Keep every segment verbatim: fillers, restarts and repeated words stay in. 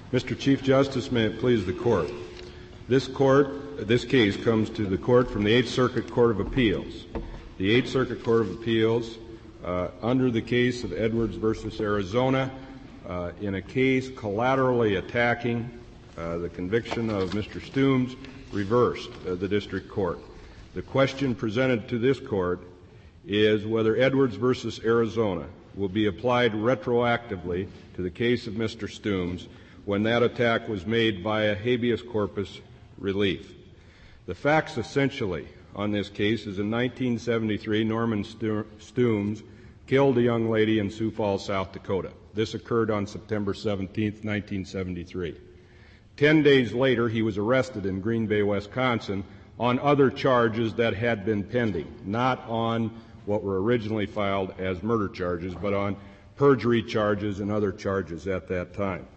Mister Chief Justice, may it please the Court. This court, this case comes to the Court from the Eighth Circuit Court of Appeals. The Eighth Circuit Court of Appeals, uh, under the case of Edwards versus Arizona, uh, in a case collaterally attacking uh, the conviction of Mister Stooms, reversed uh, the district court. The question presented to this court is whether Edwards versus Arizona will be applied retroactively to the case of Mister Stooms when that attack was made via habeas corpus relief. The facts essentially on this case is in nineteen seventy-three, Norman Stooms killed a young lady in Sioux Falls, South Dakota. This occurred on September seventeenth, nineteen seventy-three. Ten days later, he was arrested in Green Bay, Wisconsin on other charges that had been pending, not on what were originally filed as murder charges, but on perjury charges and other charges at that time.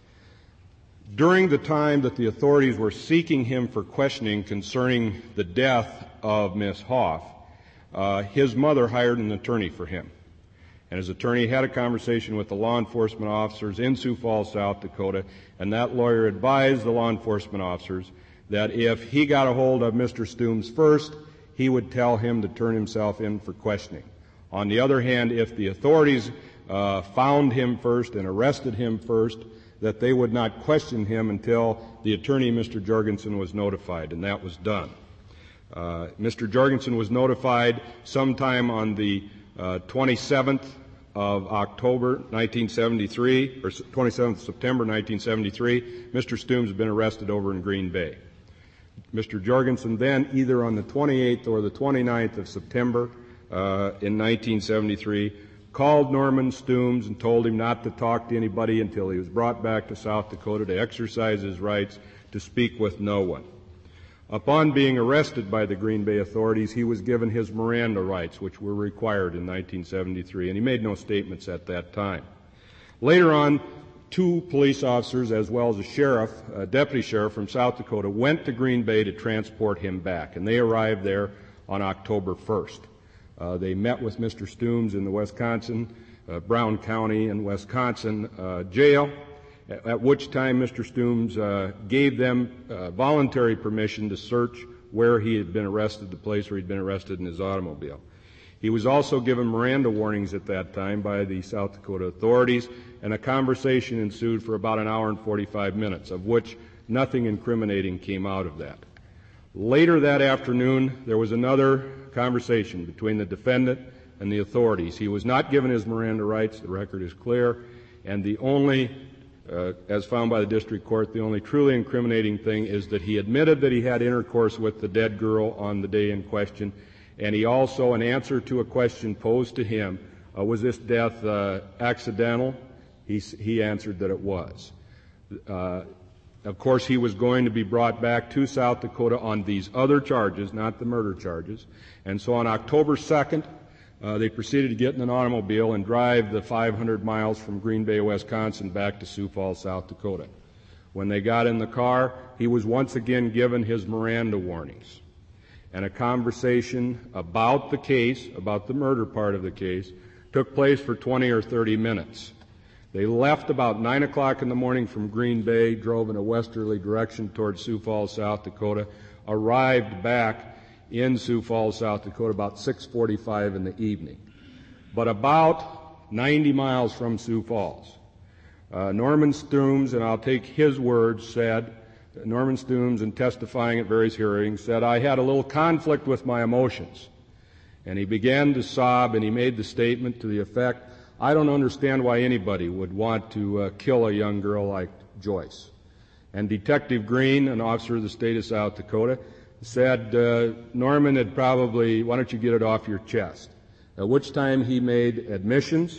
During the time that the authorities were seeking him for questioning concerning the death of Miss Hoff, uh, his mother hired an attorney for him. And his attorney had a conversation with the law enforcement officers in Sioux Falls, South Dakota, and that lawyer advised the law enforcement officers that if he got a hold of Mister Stooms first, he would tell him to turn himself in for questioning. On the other hand, if the authorities uh, found him first and arrested him first, that they would not question him until the attorney, Mister Jorgensen, was notified, and that was done. Uh, Mister Jorgensen was notified sometime on the uh, twenty-seventh of October, nineteen seventy-three, or twenty-seventh of September, nineteen seventy-three. Mister Stooms had been arrested over in Green Bay. Mister Jorgensen then, either on the twenty-eighth or the twenty-ninth of September uh, in nineteen seventy-three, called Norman Stooms and told him not to talk to anybody until he was brought back to South Dakota to exercise his rights to speak with no one. Upon being arrested by the Green Bay authorities, he was given his Miranda rights, which were required in nineteen seventy-three, and he made no statements at that time. Later on, two police officers, as well as a sheriff, a deputy sheriff from South Dakota, went to Green Bay to transport him back, and they arrived there on October first. Uh, they met with Mister Stooms in the Wisconsin, uh, Brown County and Wisconsin uh, jail, at, at which time Mister Stooms uh, gave them uh, voluntary permission to search where he had been arrested, the place where he'd been arrested in his automobile. He was also given Miranda warnings at that time by the South Dakota authorities, and a conversation ensued for about an hour and forty-five minutes, of which nothing incriminating came out of that. Later that afternoon, there was another conversation between the defendant and the authorities. He was not given his Miranda rights, the record is clear, and the only, uh, as found by the district court, the only truly incriminating thing is that he admitted that he had intercourse with the dead girl on the day in question, and he also, in answer to a question posed to him, uh, was this death uh, accidental? He, he answered that it was. Uh, Of course, he was going to be brought back to South Dakota on these other charges, not the murder charges. And so on October second, uh, they proceeded to get in an automobile and drive the five hundred miles from Green Bay, Wisconsin, back to Sioux Falls, South Dakota. When they got in the car, he was once again given his Miranda warnings. And a conversation about the case, about the murder part of the case, took place for twenty or thirty minutes. They left about nine o'clock in the morning from Green Bay, drove in a westerly direction towards Sioux Falls, South Dakota, arrived back in Sioux Falls, South Dakota about six forty-five in the evening. But about ninety miles from Sioux Falls, uh, Norman Stooms, and I'll take his words, said, Norman Stooms, in testifying at various hearings, said, "I had a little conflict with my emotions." And he began to sob, and he made the statement to the effect, "I don't understand why anybody would want to uh, kill a young girl like Joyce." And Detective Green, an officer of the state of South Dakota, said, uh, Norman had probably, why don't you get it off your chest? At which time he made admissions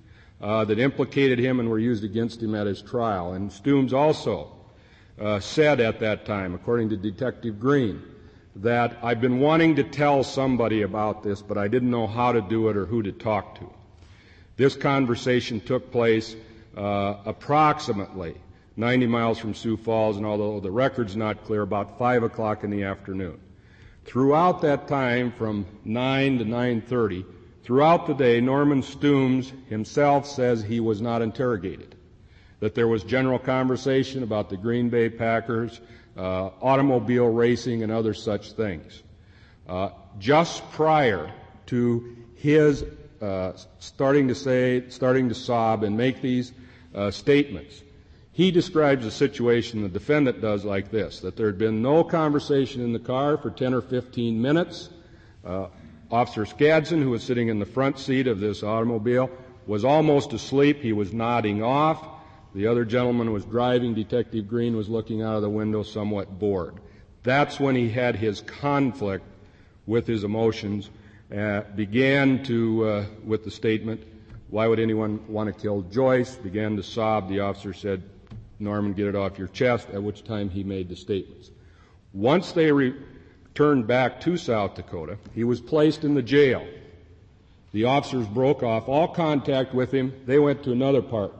uh, that implicated him and were used against him at his trial. And Stooms also uh, said at that time, according to Detective Green, that I've been wanting to tell somebody about this, but I didn't know how to do it or who to talk to. This conversation took place uh, approximately ninety miles from Sioux Falls, and although the record's not clear, about five o'clock in the afternoon. Throughout that time, from nine to nine thirty, throughout the day, Norman Stooms himself says he was not interrogated. that there was general conversation about the Green Bay Packers, uh, automobile racing, and other such things. Uh, just prior to his uh, starting to say, starting to sob and make these uh, statements, he describes the situation the defendant does like this, that there had been no conversation in the car for ten or fifteen minutes. Uh, Officer Skadson, who was sitting in the front seat of this automobile, was almost asleep. He was nodding off. The other gentleman was driving. Detective Green was looking out of the window somewhat bored. That's when he had his conflict with his emotions, uh, began to, uh, with the statement, "Why would anyone want to kill Joyce?" Began to sob. The officer said, "Norman, get it off your chest," at which time he made the statements. Once they returned back to South Dakota, he was placed in the jail. The officers broke off all contact with him. They went to another part.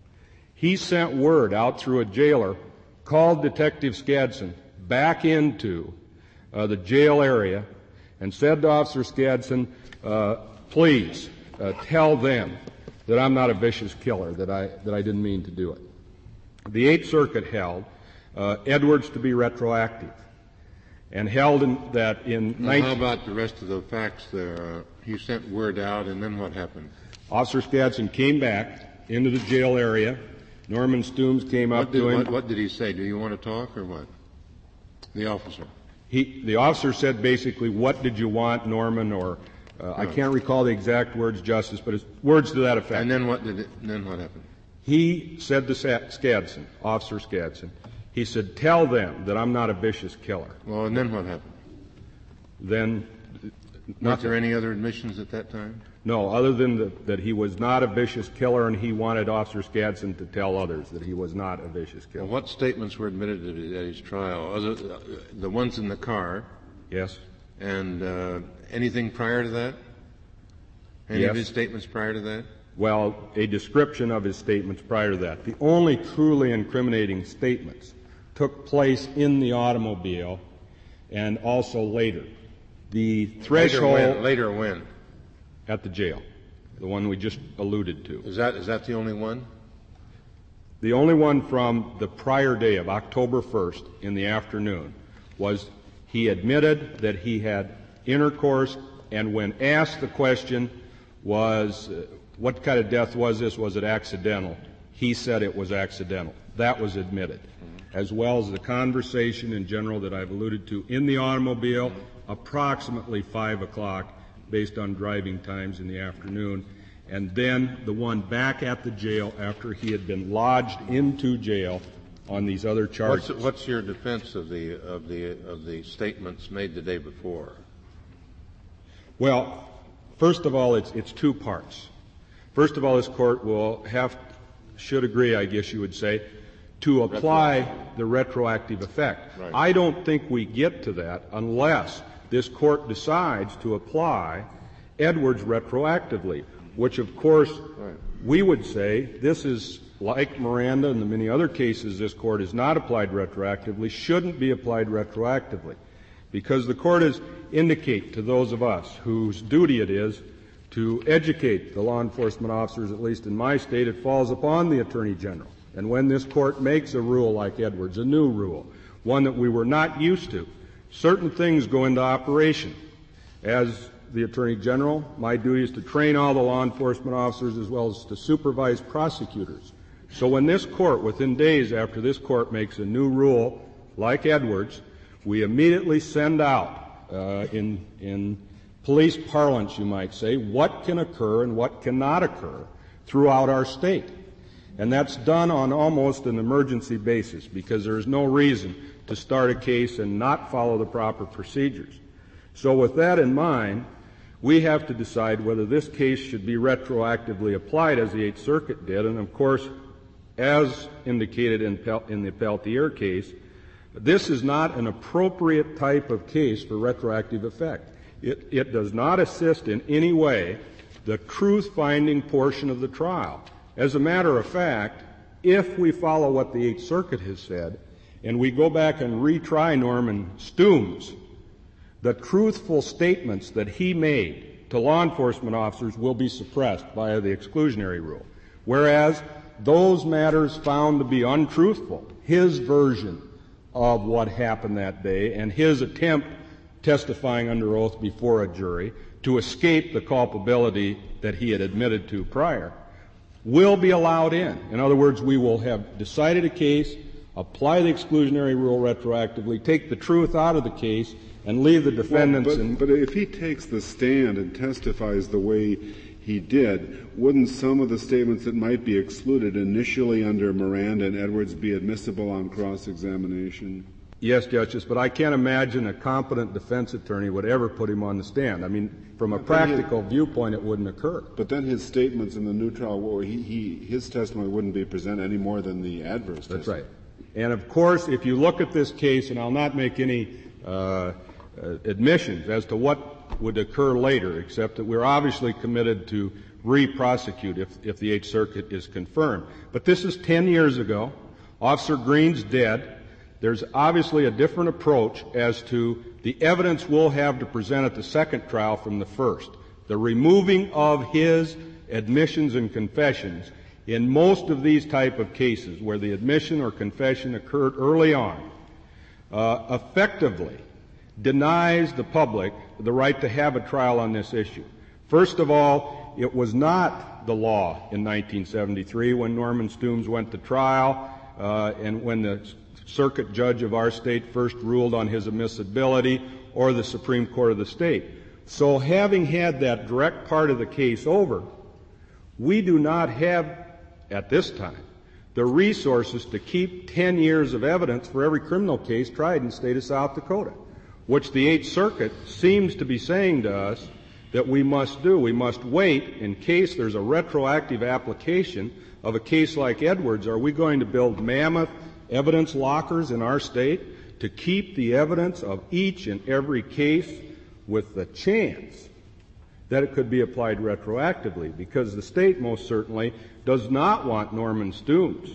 He sent word out through a jailer, called Detective Skadson back into uh, the jail area, and said to Officer Skadson, uh, please uh, tell them that I'm not a vicious killer, that I, that I didn't mean to do it. The Eighth Circuit held uh, Edwards to be retroactive, and held in, that in now, nineteen... How about the rest of the facts there? Uh, he sent word out, and then what happened? Officer Skadson came back into the jail area. Norman Stooms came what up did, to him. What, what did he say? Do you want to talk or what? The officer. He, the officer said basically, "What did you want, Norman?" Or uh, no. I can't recall the exact words, Justice, but it's words to that effect. And then what did it, then what happened? He said to Skadson, Officer Skadson, he said, "Tell them that I'm not a vicious killer." Well, and then what happened? Then, was there any other admissions at that time? No, other than the, that he was not a vicious killer, and he wanted Officer Skadson to tell others that he was not a vicious killer. Well, what statements were admitted at his trial? Other, uh, the ones in the car? Yes. And uh, anything prior to that? Any yes. of his statements prior to that? Well, a description of his statements prior to that. The only truly incriminating statements took place in the automobile and also later. The threshold... Later when? Later when? At the jail, the one we just alluded to. Is that is that the only one? The only one from the prior day of October first in the afternoon was he admitted that he had intercourse, and when asked the question was, uh, what kind of death was this? Was it accidental? He said it was accidental. That was admitted, mm-hmm. as well as the conversation in general that I've alluded to in the automobile, mm-hmm. approximately five o'clock, based on driving times in the afternoon, and then the one back at the jail after he had been lodged into jail on these other charges. What's, what's your defense of the of the of the statements made the day before? Well, first of all, it's it's two parts. First of all, this court will have should agree, I guess you would say, to apply the retroactive effect. Right. I don't think we get to that unless this court decides to apply Edwards retroactively, which of course right. we would say this is like Miranda and the many other cases this court has not applied retroactively, shouldn't be applied retroactively, because the court has indicate to those of us whose duty it is to educate the law enforcement officers, at least in my state, it falls upon the Attorney General. And when this court makes a rule like Edwards, a new rule, one that we were not used to, certain things go into operation. As the Attorney General, my duty is to train all the law enforcement officers as well as to supervise prosecutors. So when this court, within days after this court makes a new rule like Edwards, we immediately send out, uh, in, in police parlance, you might say, what can occur and what cannot occur throughout our state. And that's done on almost an emergency basis, because there is no reason to start a case and not follow the proper procedures. So with that in mind, we have to decide whether this case should be retroactively applied as the Eighth Circuit did. And of course, as indicated in, Pel- in the Peltier case, this is not an appropriate type of case for retroactive effect. It, it does not assist in any way the truth-finding portion of the trial. As a matter of fact, if we follow what the Eighth Circuit has said, and we go back and retry Norman Stooms, the truthful statements that he made to law enforcement officers will be suppressed via the exclusionary rule. Whereas those matters found to be untruthful, his version of what happened that day and his attempt testifying under oath before a jury to escape the culpability that he had admitted to prior, will be allowed in. In other words, we will have decided a case, apply the exclusionary rule retroactively, take the truth out of the case, and leave the defendants well, but, in... But if he takes the stand and testifies the way he did, wouldn't some of the statements that might be excluded initially under Miranda and Edwards be admissible on cross-examination? Yes, Justice, but I can't imagine a competent defense attorney would ever put him on the stand. I mean, from a practical viewpoint, it wouldn't occur. But then his statements in the new trial, well, he, he, his testimony wouldn't be presented any more than the adverse testimony. That's right. And, of course, if you look at this case, and I'll not make any uh, uh, admissions as to what would occur later, except that we're obviously committed to re-prosecute if, if the Eighth Circuit is confirmed. But this is ten years ago. Officer Green's dead. There's obviously a different approach as to the evidence we'll have to present at the second trial from the first. The removing of his admissions and confessions in most of these type of cases where the admission or confession occurred early on uh, effectively denies the public the right to have a trial on this issue. First of all, it was not the law in nineteen seventy-three when Norman Stooms went to trial uh, and when the circuit judge of our state first ruled on his admissibility, or the Supreme Court of the state. So having had that direct part of the case over, we do not have, at this time, the resources to keep ten years of evidence for every criminal case tried in the state of South Dakota, which the Eighth Circuit seems to be saying to us that we must do. We must wait in case there's a retroactive application of a case like Edwards. Are we going to build mammoth evidence lockers in our state to keep the evidence of each and every case with the chance that it could be applied retroactively? Because the state most certainly does not want Norman Stooms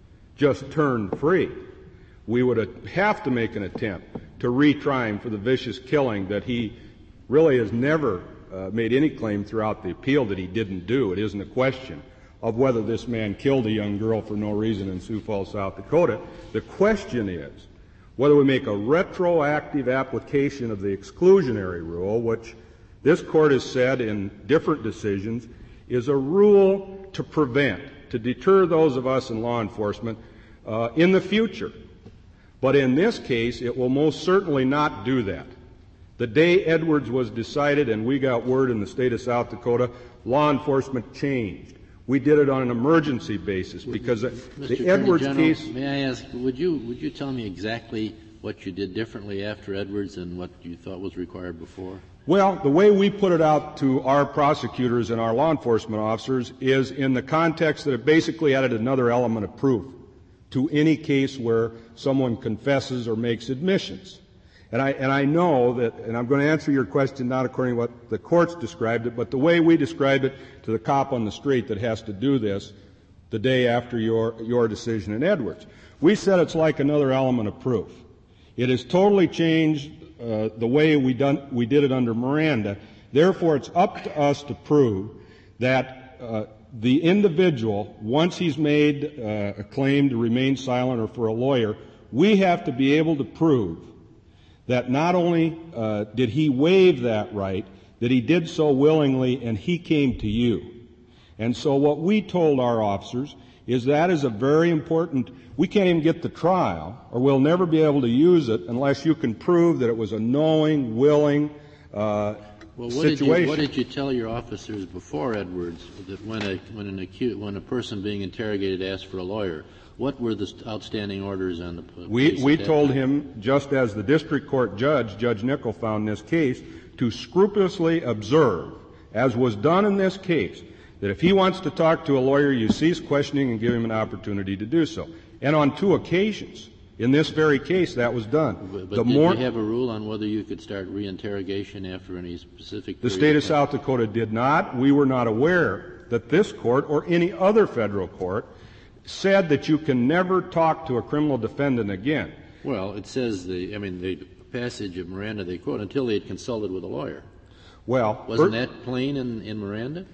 just turned free. We would have to make an attempt to retry him for the vicious killing that he really has never uh, made any claim throughout the appeal that he didn't do. It isn't a question of whether this man killed a young girl for no reason in Sioux Falls, South Dakota. The question is whether we make a retroactive application of the exclusionary rule, which this court has said in different decisions is a rule to prevent, to deter those of us in law enforcement uh, in the future. But in this case, it will most certainly not do that. The day Edwards was decided and we got word in the state of South Dakota, law enforcement changed. We did it on an emergency basis because the Mister Edwards General, case... May I ask, would you, would you tell me exactly what you did differently after Edwards and what you thought was required before? Well, the way we put it out to our prosecutors and our law enforcement officers is in the context that it basically added another element of proof to any case where someone confesses or makes admissions. And I, and I know that, and I'm going to answer your question not according to what the courts described it, but the way we describe it to the cop on the street that has to do this the day after your, your decision in Edwards. We said it's like another element of proof. It has totally changed uh, the way we, done, we did it under Miranda. Therefore, it's up to us to prove that uh, the individual, once he's made uh, a claim to remain silent or for a lawyer, we have to be able to prove that not only uh, did he waive that right, that he did so willingly and he came to you. And so what we told our officers is that is a very important, we can't even get the trial, or we'll never be able to use it unless you can prove that it was a knowing, willing uh, well, what situation. Did you, what did you tell your officers before Edwards that when a, when an acute, when a person being interrogated asked for a lawyer, what were the outstanding orders on the police? We, we told him, just as the district court judge, Judge Nickel, found this case, to scrupulously observe, as was done in this case, that if he wants to talk to a lawyer, you cease questioning and give him an opportunity to do so. And on two occasions, in this very case, that was done. But, but the did more, you have a rule on whether you could start reinterrogation after any specific The period state of time? South Dakota did not. We were not aware that this court or any other federal court said that you can never talk to a criminal defendant again. Well, it says the, I mean, the passage of Miranda, they quote, until they had consulted with a lawyer. Well, Wasn't per- that plain in, in Miranda?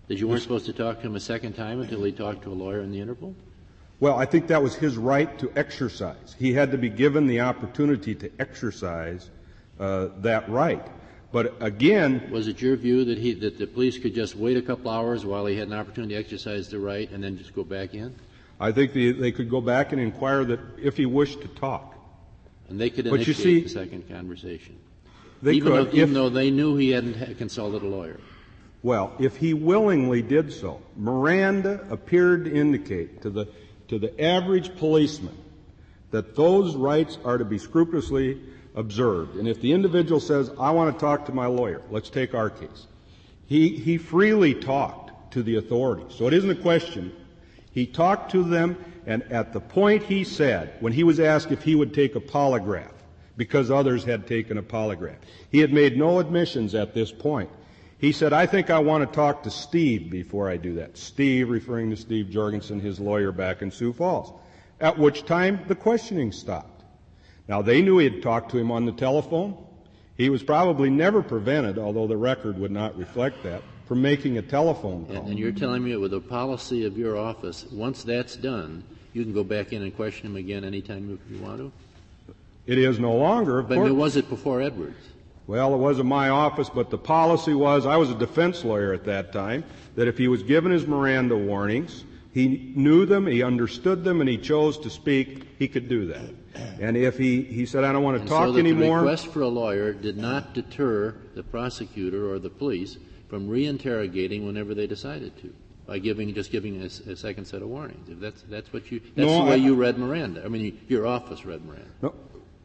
That you weren't supposed to talk to him a second time until he talked to a lawyer in the interval? Well, I think that was his right to exercise. He had to be given the opportunity to exercise uh, that right. But again, was it your view that he that the police could just wait a couple hours while he had an opportunity to exercise the right and then just go back in? I think the, they could go back and inquire that if he wished to talk. And they could but initiate you see, the second conversation. They even could, though, even if, though they knew he hadn't consulted a lawyer. Well, if he willingly did so, Miranda appeared to indicate to the to the average policeman that those rights are to be scrupulously observed. And if the individual says, I want to talk to my lawyer, let's take our case. He, he freely talked to the authorities. So it isn't a question. He talked to them, and at the point he said, when he was asked if he would take a polygraph, because others had taken a polygraph, he had made no admissions at this point. He said, I think I want to talk to Steve before I do that. Steve, referring to Steve Jorgensen, his lawyer back in Sioux Falls. At which time the questioning stopped. Now, they knew he had talked to him on the telephone. He was probably never prevented, although the record would not reflect that, from making a telephone call. And, and you're telling me with the policy of your office, once that's done, you can go back in and question him again anytime you want to? It is no longer, of but course. But was it before Edwards? Well, it wasn't my office, but the policy was, I was a defense lawyer at that time, that if he was given his Miranda warnings, he knew them, he understood them, and he chose to speak, he could do that. And if he, he said, I don't want to and talk so that anymore. The request for a lawyer did not deter the prosecutor or the police from reinterrogating whenever they decided to, by giving, just giving a, a second set of warnings. If that's, that's what you, that's no, the way I, you read Miranda. I mean, your office read Miranda. No.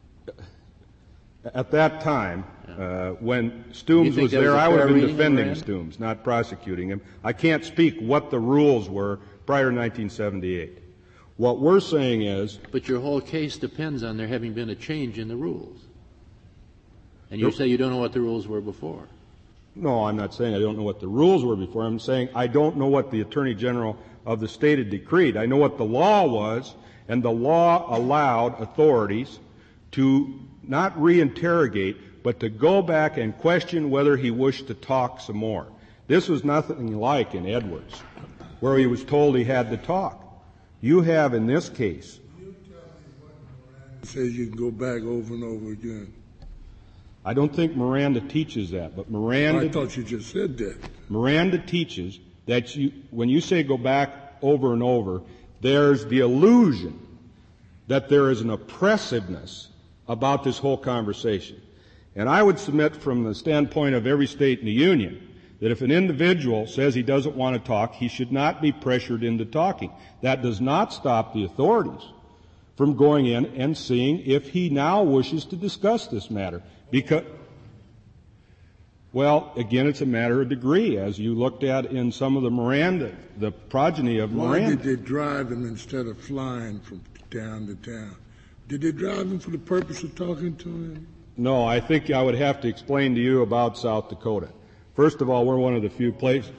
At that time, uh, when Stooms was there, was I would have been defending Miranda? Stooms, not prosecuting him. I can't speak what the rules were prior to nineteen seventy-eight. What we're saying is... But your whole case depends on there having been a change in the rules. And you nope. say you don't know what the rules were before. No, I'm not saying I don't know what the rules were before. I'm saying I don't know what the Attorney General of the state had decreed. I know what the law was, and the law allowed authorities to not reinterrogate, but to go back and question whether he wished to talk some more. This was nothing like in Edwards, where he was told he had to talk. You have in this case... You tell me what Miranda says you can go back over and over again. I don't think Miranda teaches that, but Miranda... I thought you just said that. Miranda teaches that you, when you say go back over and over, there's the illusion that there is an oppressiveness about this whole conversation. And I would submit from the standpoint of every state in the Union that if an individual says he doesn't want to talk, he should not be pressured into talking. That does not stop the authorities from going in and seeing if he now wishes to discuss this matter. Because, well, again, it's a matter of degree, as you looked at in some of the Miranda, the progeny of Miranda. Why did they drive him instead of flying from town to town? Did they drive him for the purpose of talking to him? No, I think I would have to explain to you about South Dakota. First of all, we're one of the few places.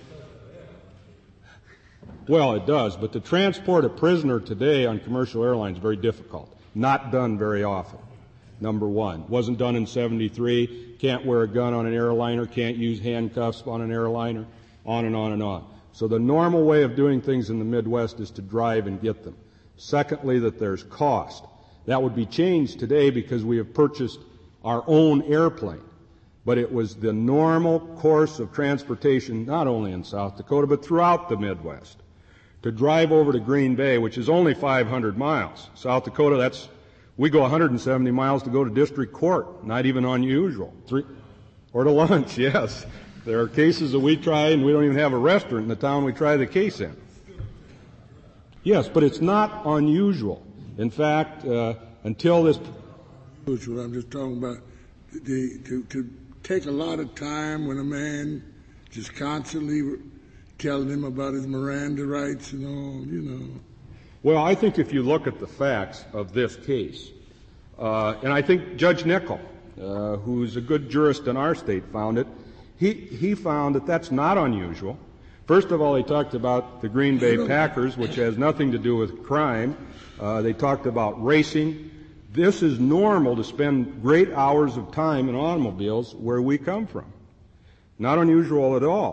Well, it does, but to transport a prisoner today on commercial airlines is very difficult. Not done very often, number one. Wasn't done in seventy-three. Can't wear a gun on an airliner, can't use handcuffs on an airliner, on and on and on. So the normal way of doing things in the Midwest is to drive and get them. Secondly, that there's cost. That would be changed today because we have purchased our own airplane. But it was the normal course of transportation, not only in South Dakota, but throughout the Midwest, to drive over to Green Bay, which is only five hundred miles. South Dakota, that's, we go one hundred seventy miles to go to district court, not even unusual. Three, or to lunch, yes. There are cases that we try and we don't even have a restaurant in the town we try the case in. Yes, but it's not unusual. In fact, uh, until this... I'm just talking about the, to, to take a lot of time when a man just constantly telling him about his Miranda rights and all, you know. Well, I think if you look at the facts of this case, uh, and I think Judge Nickel, uh, who's a good jurist in our state, found it, he, he found that that's not unusual. First of all, he talked about the Green Bay Packers, which has nothing to do with crime. Uh, they talked about racing. This is normal to spend great hours of time in automobiles where we come from. Not unusual at all.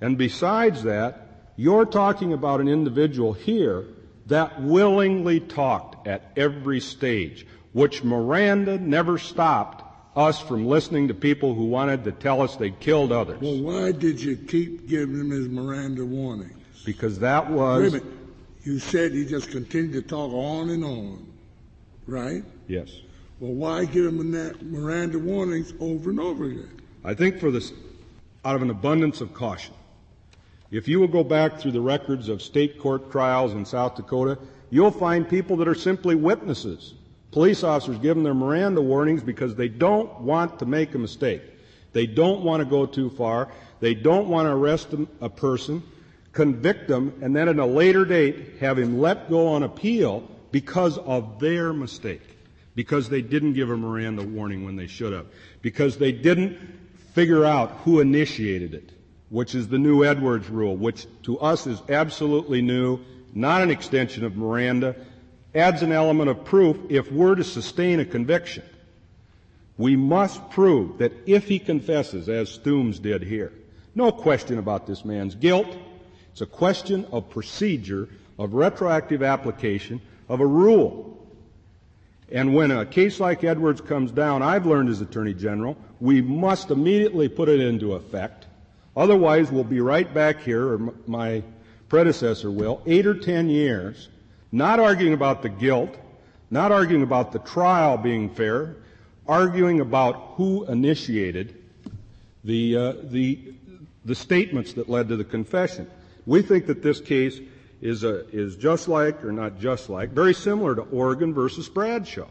And besides that, you're talking about an individual here that willingly talked at every stage, which Miranda never stopped us from listening to people who wanted to tell us they'd killed others. Well, why did you keep giving him his Miranda warnings? Because that was... Wait a minute. You said he just continued to talk on and on, right? Yes. Well, why give him that Miranda warnings over and over again? I think for this, out of an abundance of caution. If you will go back through the records of state court trials in South Dakota, you'll find people that are simply witnesses. Police officers give them their Miranda warnings because they don't want to make a mistake. They don't want to go too far. They don't want to arrest a person, convict them, and then at a later date have him let go on appeal because of their mistake, because they didn't give a Miranda warning when they should have, because they didn't figure out who initiated it, which is the new Edwards rule, which to us is absolutely new, not an extension of Miranda, adds an element of proof if we're to sustain a conviction. We must prove that if he confesses, as Stooms did here, no question about this man's guilt. It's a question of procedure, of retroactive application of a rule. And when a case like Edwards comes down, I've learned as Attorney General, we must immediately put it into effect. Otherwise, we'll be right back here, or m- my predecessor will, eight or ten years, not arguing about the guilt, not arguing about the trial being fair, arguing about who initiated the, uh, the, the statements that led to the confession. We think that this case is, a, is just like, or not just like, very similar to Oregon versus Bradshaw,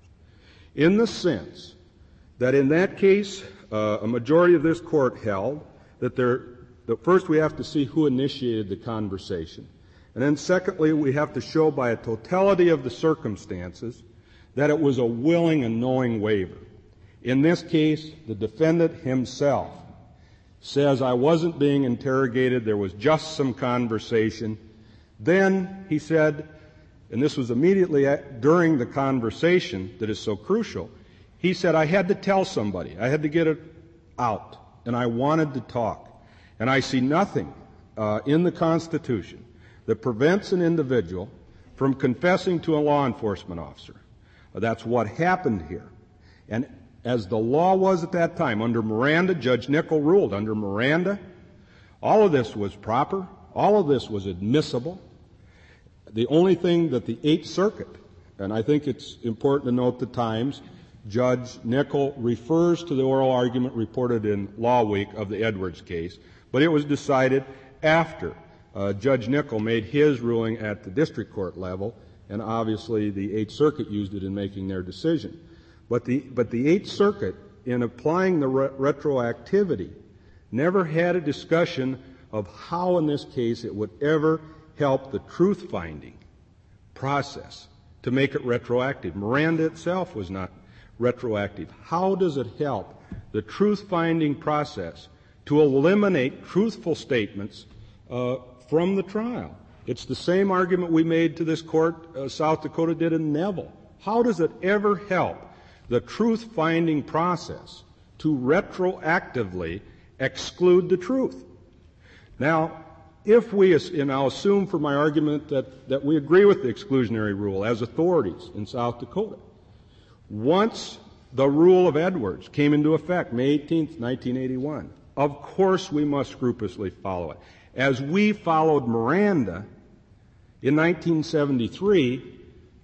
in the sense that in that case, uh, a majority of this court held that there, that first we have to see who initiated the conversation. And then secondly, we have to show by a totality of the circumstances that it was a willing and knowing waiver. In this case, the defendant himself says, I wasn't being interrogated, there was just some conversation. Then he said, and this was immediately at, during the conversation that is so crucial, he said, I had to tell somebody, I had to get it out, and I wanted to talk. And I see nothing uh, in the Constitution that prevents an individual from confessing to a law enforcement officer. That's what happened here. And as the law was at that time, under Miranda, Judge Nickel ruled, under Miranda, all of this was proper, all of this was admissible. The only thing that the Eighth Circuit, and I think it's important to note the times, Judge Nickel refers to the oral argument reported in Law Week of the Edwards case, but it was decided after uh, Judge Nickel made his ruling at the district court level, and obviously the Eighth Circuit used it in making their decision. But the, but the Eighth Circuit, in applying the re- retroactivity, never had a discussion of how in this case it would ever help the truth-finding process to make it retroactive. Miranda itself was not retroactive. How does it help the truth-finding process to eliminate truthful statements uh, from the trial? It's the same argument we made to this court, uh, South Dakota did in Neville. How does it ever help the truth-finding process to retroactively exclude the truth? Now, if we, and I'll assume for my argument that, that we agree with the exclusionary rule as authorities in South Dakota, once the rule of Edwards came into effect, May eighteenth, nineteen eighty-one, of course we must scrupulously follow it. As we followed Miranda in nineteen seventy-three,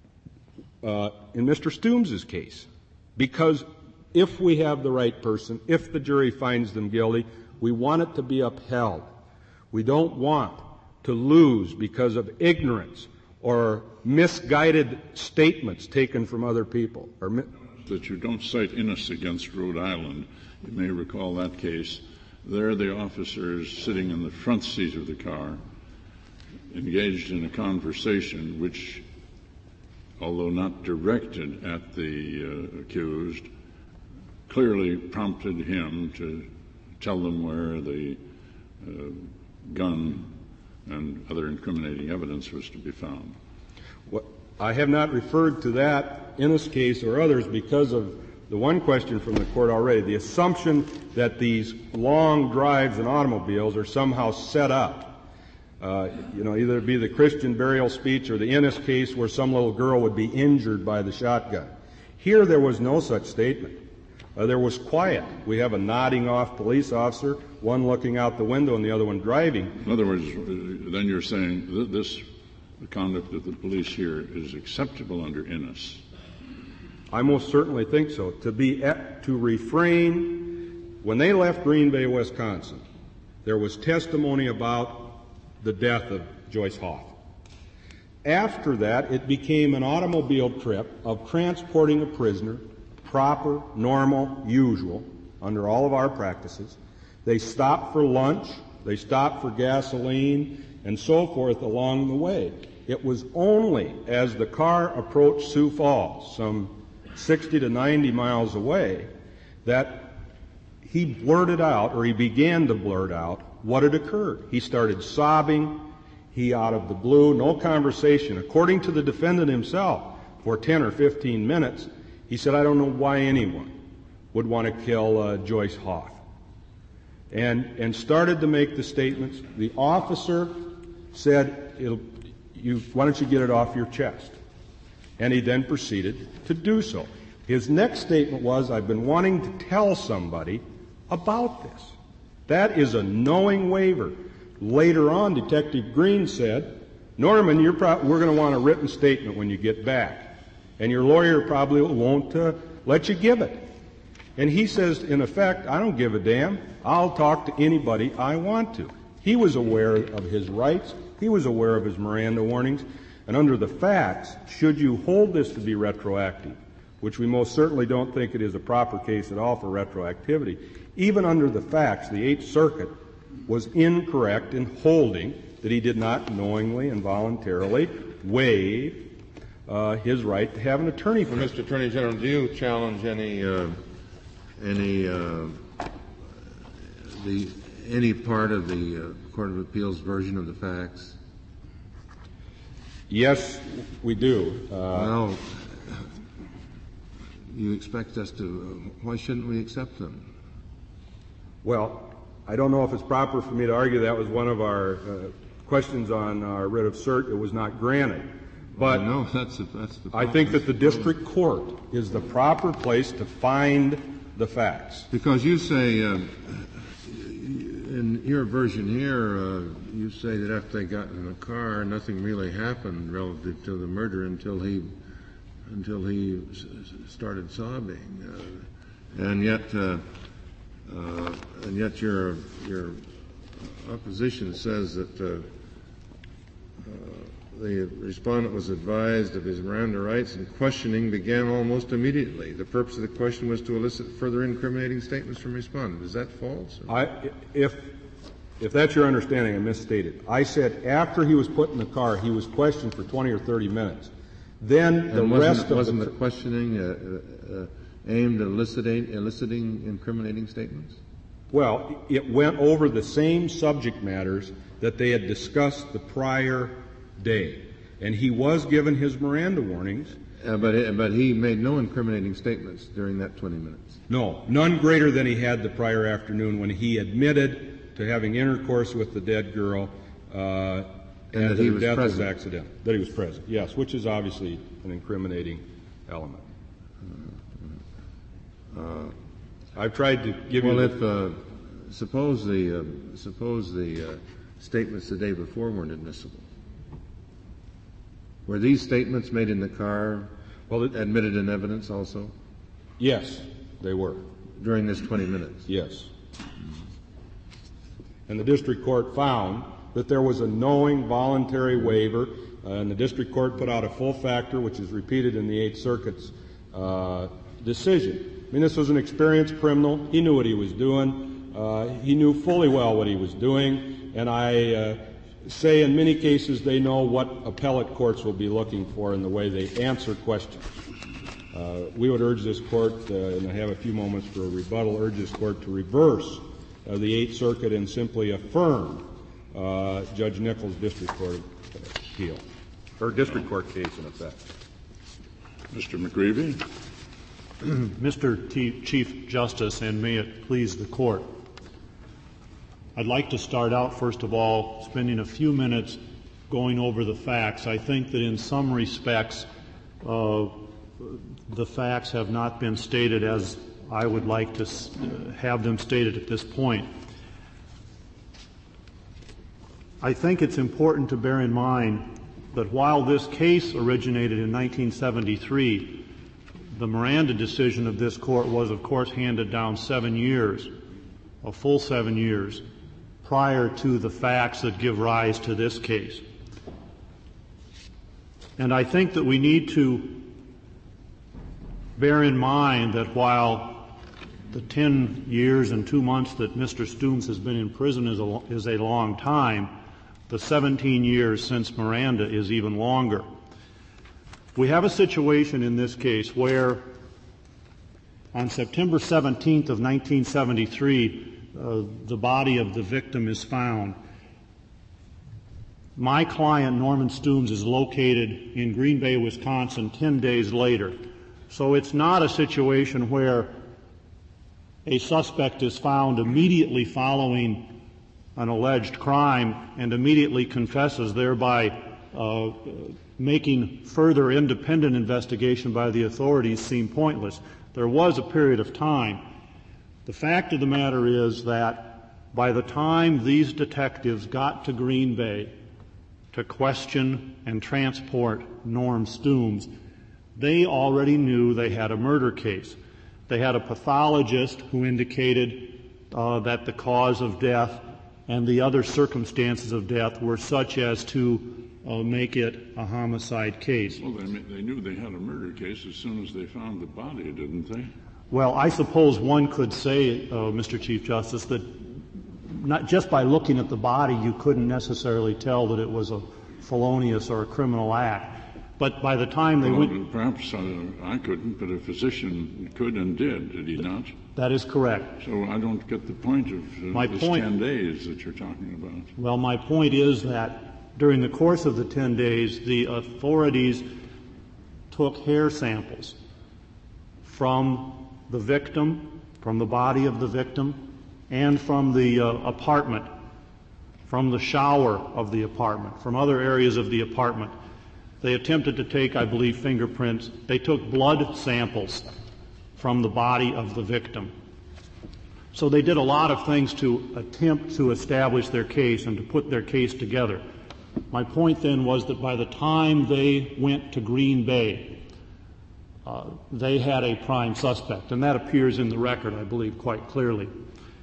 uh, in Mister Stooms' case, because if we have the right person, if the jury finds them guilty, we want it to be upheld. We don't want to lose because of ignorance or misguided statements taken from other people. Or mi- that you don't cite Innes against Rhode Island. You may recall that case. There the officers sitting in the front seat of the car engaged in a conversation which, although not directed at the uh, accused, clearly prompted him to tell them where the uh, gun and other incriminating evidence was to be found. What, I have not referred to that in this case or others because of the one question from the court already, the assumption that these long drives in automobiles are somehow set up. Uh, you know, either it be the Christian burial speech or the Ennis case where some little girl would be injured by the shotgun. Here there was no such statement. Uh, there was quiet. We have a nodding off police officer, one looking out the window and the other one driving. In other words, then you're saying that this the conduct of the police here is acceptable under Ennis. I most certainly think so. To be at, to refrain, when they left Green Bay, Wisconsin, there was testimony about the death of Joyce Hoff. After that, it became an automobile trip of transporting a prisoner, proper, normal, usual, under all of our practices. They stopped for lunch, they stopped for gasoline, and so forth along the way. It was only as the car approached Sioux Falls, some sixty to ninety miles away, that he blurted out, or he began to blurt out, what had occurred. He started sobbing. He, out of the blue, no conversation. According to the defendant himself, for ten or fifteen minutes, he said, I don't know why anyone would want to kill uh, Joyce Hoff. And, and started to make the statements. The officer said, It'll, you, why don't you get it off your chest? And he then proceeded to do so. His next statement was, I've been wanting to tell somebody about this. That is a knowing waiver. Later on, Detective Green said, Norman, you're pro- we're going to want a written statement when you get back. And your lawyer probably won't uh, let you give it. And he says, in effect, I don't give a damn. I'll talk to anybody I want to. He was aware of his rights. He was aware of his Miranda warnings. And under the facts, should you hold this to be retroactive, which we most certainly don't think it is a proper case at all for retroactivity, even under the facts, the Eighth Circuit was incorrect in holding that he did not knowingly and voluntarily waive uh, his right to have an attorney for well, him. Mister Attorney General, do you challenge any uh, any uh, the any part of the uh, Court of Appeals version of the facts? Yes, we do. Uh, well, you expect us to. Uh, why shouldn't we accept them? Well, I don't know if it's proper for me to argue that was one of our uh, questions on our writ of cert. It was not granted. But no, that's the, that's the I think that the district court is the proper place to find the facts. Because you say, uh, in your version here, uh, you say that after they got in the car, nothing really happened relative to the murder until he until he s- started sobbing, uh, and yet. Uh, Uh, and yet your your opposition says that uh, uh, the respondent was advised of his Miranda rights and questioning began almost immediately. The purpose of the question was to elicit further incriminating statements from respondent. Is that false? I, if if that's your understanding, I misstated. I said after he was put in the car, he was questioned for twenty or thirty minutes. Then the and wasn't, rest of wasn't the, the questioning uh, uh, aimed at eliciting, eliciting incriminating statements? Well, it went over the same subject matters that they had discussed the prior day. And he was given his Miranda warnings. Uh, but, it, but he made no incriminating statements during that twenty minutes. No, none greater than he had the prior afternoon when he admitted to having intercourse with the dead girl uh, and, and that that he her was death present. was accidental. That he was present, yes, which is obviously an incriminating element. Uh, I've tried to give well, you... if uh, suppose the uh, suppose the uh, statements the day before weren't admissible, were these statements made in the car well, it, admitted in evidence also? Yes, they were. During this twenty minutes? Yes. And the district court found that there was a knowing voluntary waiver, uh, and the district court put out a full factor, which is repeated in the Eighth Circuit's uh, decision. I mean, this was an experienced criminal. He knew what he was doing. Uh, he knew fully well what he was doing. And I uh, say in many cases they know what appellate courts will be looking for in the way they answer questions. Uh, we would urge this court, uh, and I have a few moments for a rebuttal, urge this court to reverse uh, the Eighth Circuit and simply affirm uh, Judge Nichols' district court appeal, or district court case in effect. Mister McGreevy. Mister T- Chief Justice, and may it please the Court, I'd like to start out, first of all, spending a few minutes going over the facts. I think that in some respects uh, the facts have not been stated as I would like to s- have them stated at this point. I think it's important to bear in mind that while this case originated in nineteen seventy-three, the Miranda decision of this Court was, of course, handed down seven years, a full seven years, prior to the facts that give rise to this case. And I think that we need to bear in mind that while the ten years and two months that Mister Stooms has been in prison is a, is a long time, the seventeen years since Miranda is even longer. We have a situation in this case where on September seventeenth of nineteen seventy-three, uh, the body of the victim is found. My client, Norman Stooms, is located in Green Bay, Wisconsin, ten days later. So it's not a situation where a suspect is found immediately following an alleged crime and immediately confesses, thereby uh, making further independent investigation by the authorities seem pointless. There was a period of time. The fact of the matter is that by the time these detectives got to Green Bay to question and transport Norm Stooms, they already knew they had a murder case. They had a pathologist who indicated uh, that the cause of death and the other circumstances of death were such as to uh, make it a homicide case. Well, they, they knew they had a murder case as soon as they found the body, didn't they? Well, I suppose one could say, uh, Mister Chief Justice, that not just by looking at the body you couldn't necessarily tell that it was a felonious or a criminal act. But by the time they well, went... Perhaps uh, I couldn't, but a physician could and did, did he not? That is correct. So I don't get the point of uh, my this point, ten days that you're talking about. Well, my point is that during the course of the ten days, the authorities took hair samples from the victim, from the body of the victim, and from the uh, apartment, from the shower of the apartment, from other areas of the apartment. They attempted to take, I believe, fingerprints. They took blood samples from the body of the victim. So they did a lot of things to attempt to establish their case and to put their case together. My point then was that by the time they went to Green Bay, uh, they had a prime suspect, and that appears in the record, I believe, quite clearly.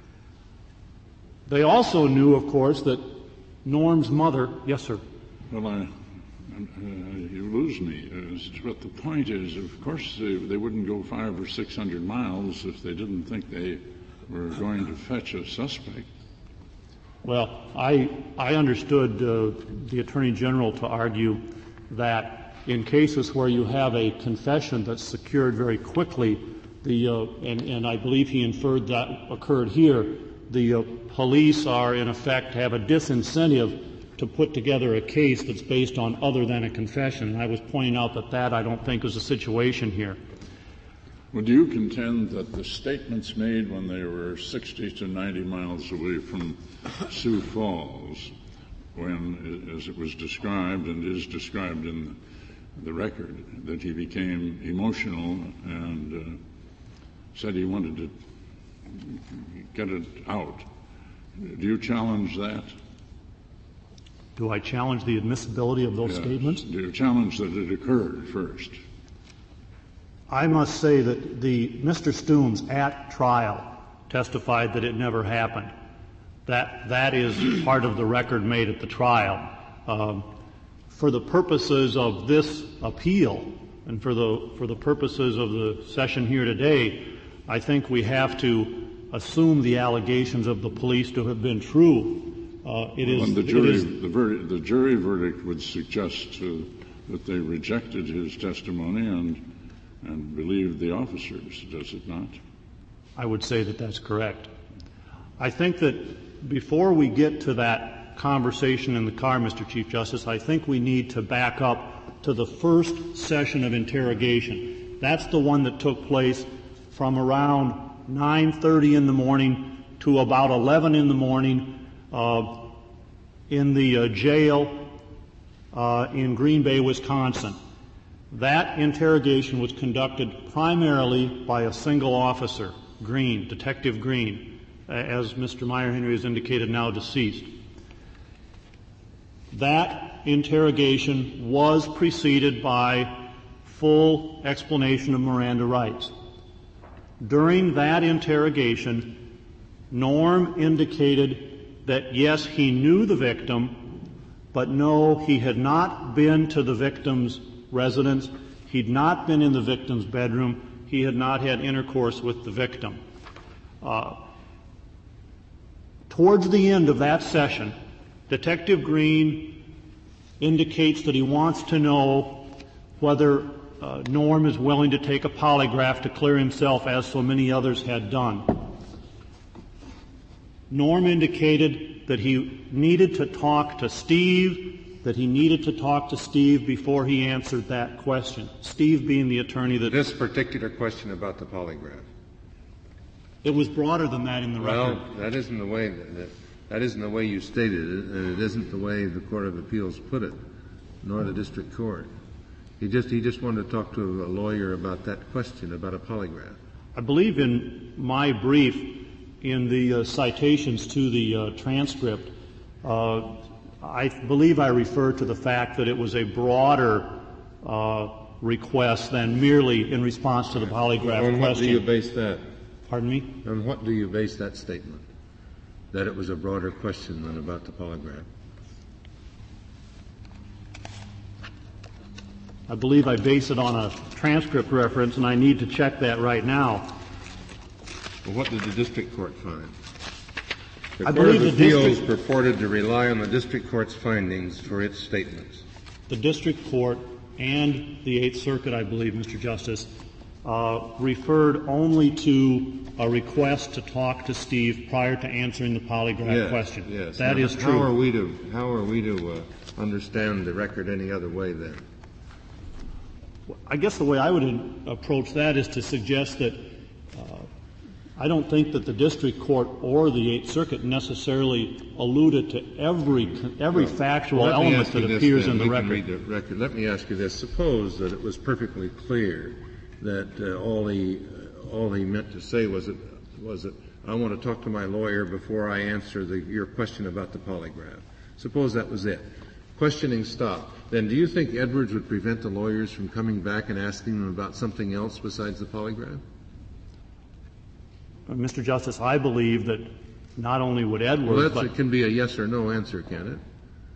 They also knew, of course, that Norm's mother... Yes, sir. Well, I, uh, you lose me. Uh, what the point is, of course, they, they wouldn't go five or six hundred miles if they didn't think they were going to fetch a suspect. Well, I, I understood uh, the Attorney General to argue that in cases where you have a confession that's secured very quickly, the uh, and, and I believe he inferred that occurred here, the uh, police are, in effect, have a disincentive to put together a case that's based on other than a confession. And I was pointing out that that, I don't think, is a situation here. Well, do you contend that the statements made when they were sixty to ninety miles away from Sioux Falls, when, as it was described and is described in the record, that he became emotional and uh, said he wanted to get it out, do you challenge that? Do I challenge the admissibility of those yes. statements? Do you challenge that it occurred first? I must say that the Mister Stooms at trial testified that it never happened. That that is part of the record made at the trial. Um, for the purposes of this appeal and for the for the purposes of the session here today, I think we have to assume the allegations of the police to have been true. Uh, it well, is the jury, it is, the, ver- the jury verdict would suggest uh, that they rejected his testimony and and believed the officers, does it not? I would say that that's correct. I think that before we get to that conversation in the car, Mister Chief Justice, I think we need to back up to the first session of interrogation. That's the one that took place from around nine thirty in the morning to about eleven in the morning uh, in the uh, jail uh, in Green Bay, Wisconsin. That interrogation was conducted primarily by a single officer, Green, Detective Green, as Mister Meyer Henry has indicated, now deceased. That interrogation was preceded by full explanation of Miranda rights. During that interrogation, Norm indicated that yes, he knew the victim, but no, he had not been to the victim's residence, he'd not been in the victim's bedroom, he had not had intercourse with the victim. Uh, towards the end of that session, Detective Green indicates that he wants to know whether uh, Norm is willing to take a polygraph to clear himself, as so many others had done. Norm indicated that he needed to talk to Steve, that he needed to talk to Steve before he answered that question. Steve being the attorney that... This particular question about the polygraph. It was broader than that in the well, record. Well, that isn't the way that, that, that isn't the way you stated it, and it isn't the way the Court of Appeals put it, nor the district court. He just he just wanted to talk to a lawyer about that question, about a polygraph. I believe in my brief, in the uh, citations to the uh, transcript, uh, I believe I referred to the fact that it was a broader uh, request than merely in response to the polygraph On question. what do you base that? Pardon me? On what do you base that statement? That it was a broader question than about the polygraph? I believe I base it on a transcript reference, and I need to check that right now. Well, what did the district court find? The I Court of believe the Appeals district, purported to rely on the district court's findings for its statements. The district court and the Eighth Circuit, I believe, Mister Justice, uh, referred only to a request to talk to Steve prior to answering the polygraph yes, question. Yes, that now, is true. How are we to how are we to uh, understand the record any other way then? I guess the way I would in, approach that is to suggest that uh, I don't think that the district court or the Eighth Circuit necessarily alluded to every every well, factual well, element that appears then. in the we record. Can read the record. Let me ask you this: suppose that it was perfectly clear that uh, all he uh, all he meant to say was it was it I want to talk to my lawyer before I answer the, your question about the polygraph. Suppose that was it. Questioning stopped. Then do you think Edwards would prevent the lawyers from coming back and asking them about something else besides the polygraph? Uh, Mister Justice, I believe that not only would Edwards, well, that's, but it can be a yes or no answer, can it?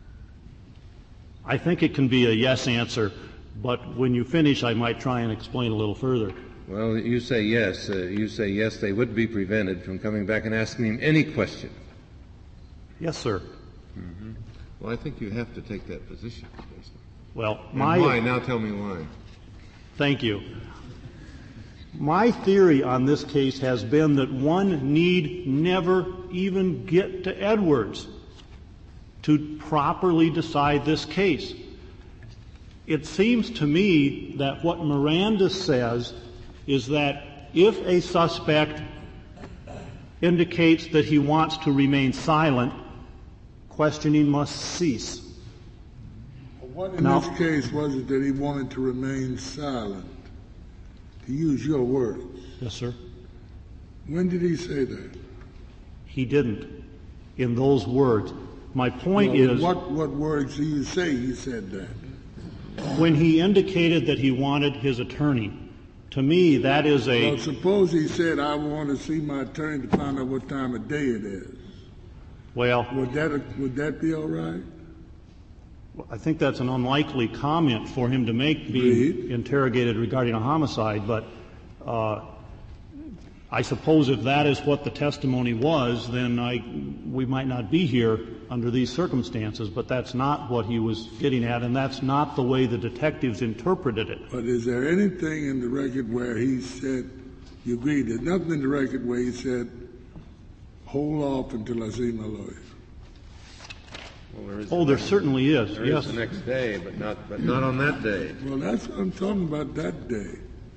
I think it can be a yes answer, but when you finish, I might try and explain a little further. Well, you say yes. Uh, you say yes, they would be prevented from coming back and asking him any question. Yes, sir. Mm-hmm. Well, I think you have to take that position. Well, and my why? Now tell me why. Thank you. My theory on this case has been that one need never even get to Edwards to properly decide this case. It seems to me that what Miranda says is that if a suspect indicates that he wants to remain silent, questioning must cease. What in now, this case was it that he wanted to remain silent? To use your words. Yes, sir. When did he say that? He didn't. In those words. My point well, is... What, what words do you say he said that? When he indicated that he wanted his attorney, to me that is a... Well, suppose he said, I want to see my attorney to find out what time of day it is. Well... Would that, would that be all right? I think that's an unlikely comment for him to make being Agreed. interrogated regarding a homicide, but uh, I suppose if that is what the testimony was, then I, we might not be here under these circumstances, but that's not what he was getting at, and that's not the way the detectives interpreted it. But is there anything in the record where he said, you agree, there's nothing in the record where he said, hold off until I see my lawyer? Well, there is oh, there certainly is, there yes. is the next day, but not, but not on that day. Well, that's what I'm talking about, that day.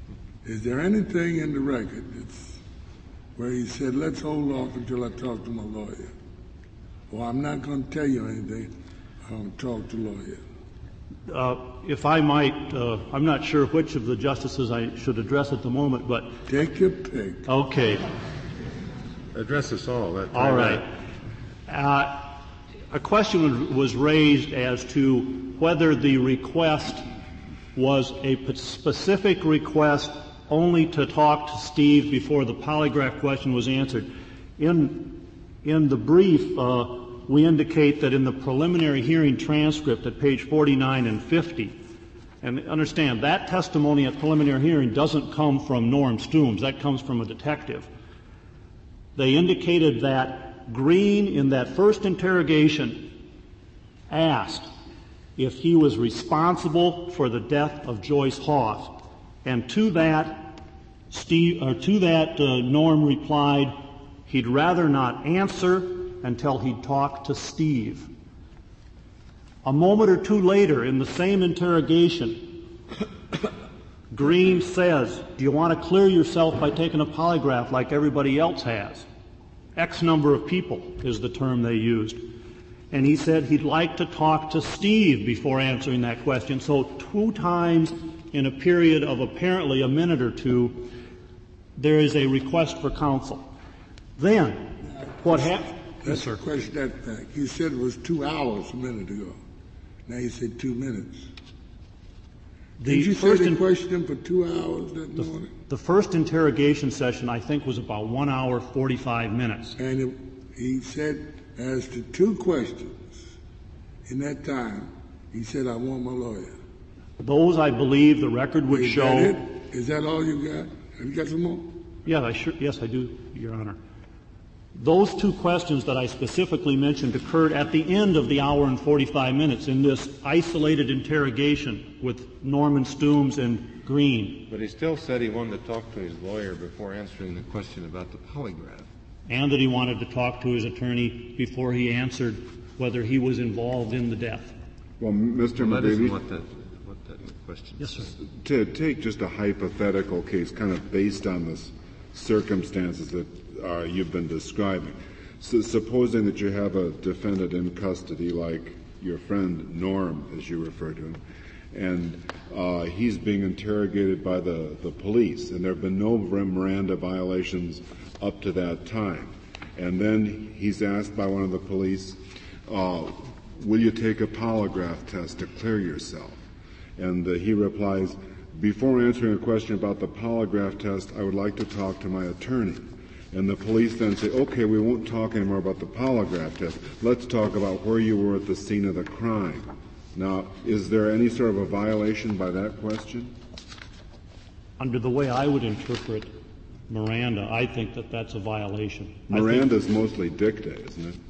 Is there anything in the record that's where he said, let's hold off until I talk to my lawyer? Or I'm not going to tell you anything. I'm going to talk to lawyer. Uh, if I might, uh, I'm not sure which of the justices I should address at the moment, but... Take your pick. Okay. Address us all. That, all right. Uh, a question was raised as to whether the request was a p- specific request only to talk to Steve before the polygraph question was answered. In, in the brief, uh, we indicate that in the preliminary hearing transcript at page forty-nine and fifty, and understand that testimony at preliminary hearing doesn't come from Norm Stooms, that comes from a detective. They indicated that Green, in that first interrogation, asked if he was responsible for the death of Joyce Hoff, and to that, Steve, or to that, uh, Norm replied he'd rather not answer until he'd talked to Steve. A moment or two later, in the same interrogation, Green says, do you want to clear yourself by taking a polygraph like everybody else has? X number of people is the term they used. And he said he'd like to talk to Steve before answering that question. So two times in a period of apparently a minute or two, there is a request for counsel. Then, what happened? Yes, sir. Question that back. You said it was two hours a minute ago. Now you said two minutes. The Did you first say they in, questioned him for two hours that the, morning? The first interrogation session, I think, was about one hour, forty-five minutes. And it, he said, as to two questions in that time, he said, I want my lawyer. Those, I believe, the record would Is show. That it? Is that all you got? Have you got some more? Yeah, I sure, yes, I do, Your Honor. Those two questions that I specifically mentioned occurred at the end of the hour and forty-five minutes in this isolated interrogation with Norman Stooms and Green. But he still said he wanted to talk to his lawyer before answering the question about the polygraph. And that he wanted to talk to his attorney before he answered whether he was involved in the death. Well, Mister Well, that isn't McGreevy, what that, what that question Yes, sir. to take just a hypothetical case kind of based on the circumstances that uh, you've been describing. So supposing that you have a defendant in custody like your friend Norm, as you refer to him, and uh, he's being interrogated by the, the police, and there have been no Miranda violations up to that time. And then he's asked by one of the police, uh, will you take a polygraph test to clear yourself? And uh, he replies, before answering a question about the polygraph test, I would like to talk to my attorney. And the police then say, okay, we won't talk anymore about the polygraph test. Let's talk about where you were at the scene of the crime. Now, is there any sort of a violation by that question? Under the way I would interpret Miranda, I think that that's a violation. Miranda's mostly dicta, isn't it?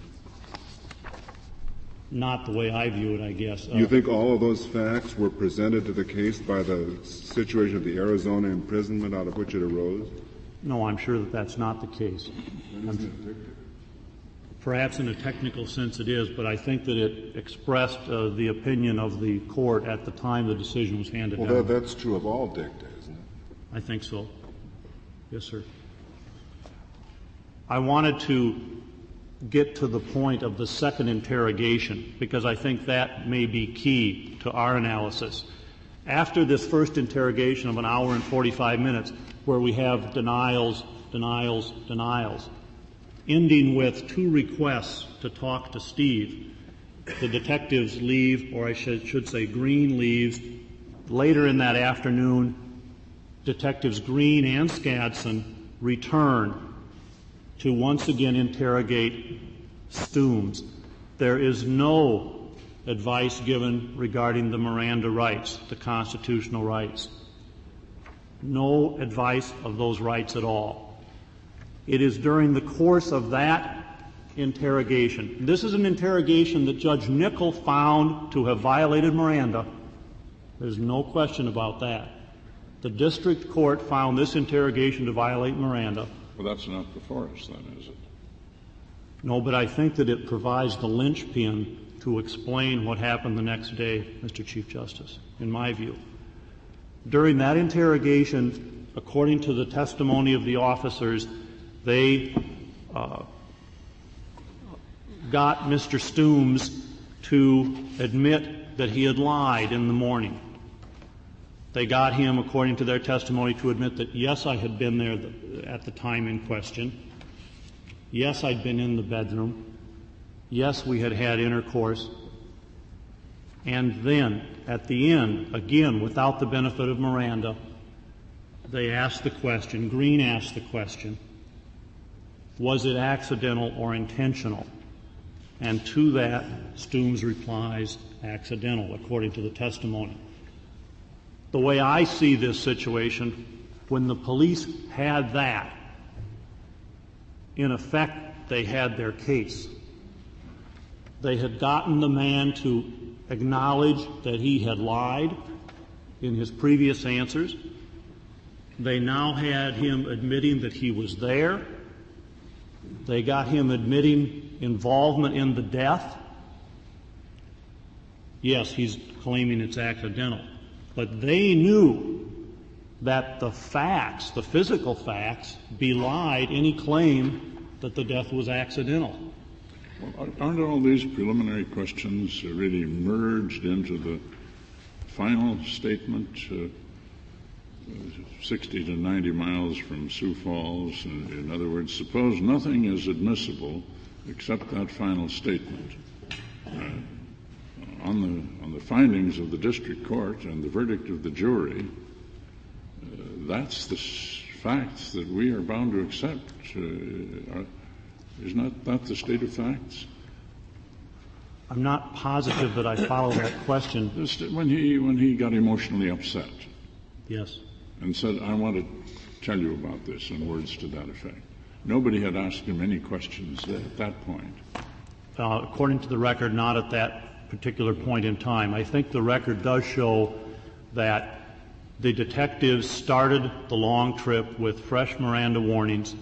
Not the way I view it, I guess. You uh, think all of those facts were presented to the case by the situation of the Arizona imprisonment out of which it arose? No, I'm sure that that's not the case. Perhaps in a technical sense it is, but I think that it expressed uh, the opinion of the court at the time the decision was handed Well, down. that, that's true of all dicta, isn't it? I think so. Yes, sir. I wanted to get to the point of the second interrogation because I think that may be key to our analysis. After this first interrogation of an hour and forty-five minutes, where we have denials, denials, denials, ending with two requests to talk to Steve, the detectives leave, or I should, should say Green leaves. Later in that afternoon, Detectives Green and Skadson return to once again interrogate Stooms. There is no advice given regarding the Miranda rights, the constitutional rights. No advice of those rights at all. It is during the course of that interrogation. This is an interrogation that Judge Nickel found to have violated Miranda. There's no question about that. The district court found this interrogation to violate Miranda. Well, that's not before us, then, is it? No, but I think that it provides the linchpin to explain what happened the next day, Mister Chief Justice, in my view. During that interrogation, according to the testimony of the officers, they uh, got Mister Stooms to admit that he had lied in the morning. They got him, according to their testimony, to admit that, yes, I had been there at the time in question. Yes, I'd been in the bedroom. Yes, we had had intercourse. And then, at the end, again, without the benefit of Miranda, they asked the question, Green asked the question, was it accidental or intentional? And to that, Stooms replies, accidental, according to the testimony. The way I see this situation, when the police had that, in effect, they had their case. They had gotten the man to acknowledge that he had lied in his previous answers. They now had him admitting that he was there. They got him admitting involvement in the death. Yes, he's claiming it's accidental. But they knew that the facts, the physical facts, belied any claim that the death was accidental. Well, aren't all these preliminary questions really merged into the final statement, uh, sixty to ninety miles from Sioux Falls? In, in other words, suppose nothing is admissible except that final statement. Uh, on the on the findings of the district court and the verdict of the jury, uh, that's the s- facts that we are bound to accept. Uh, are, is not that the state of facts? I'm not positive that I follow that question. Just when he when he got emotionally upset. Yes. And said, I want to tell you about this, in words to that effect. Nobody had asked him any questions at that point. Uh, according to the record, not at that particular point in time. I think the record does show that the detectives started the long trip with fresh Miranda warnings,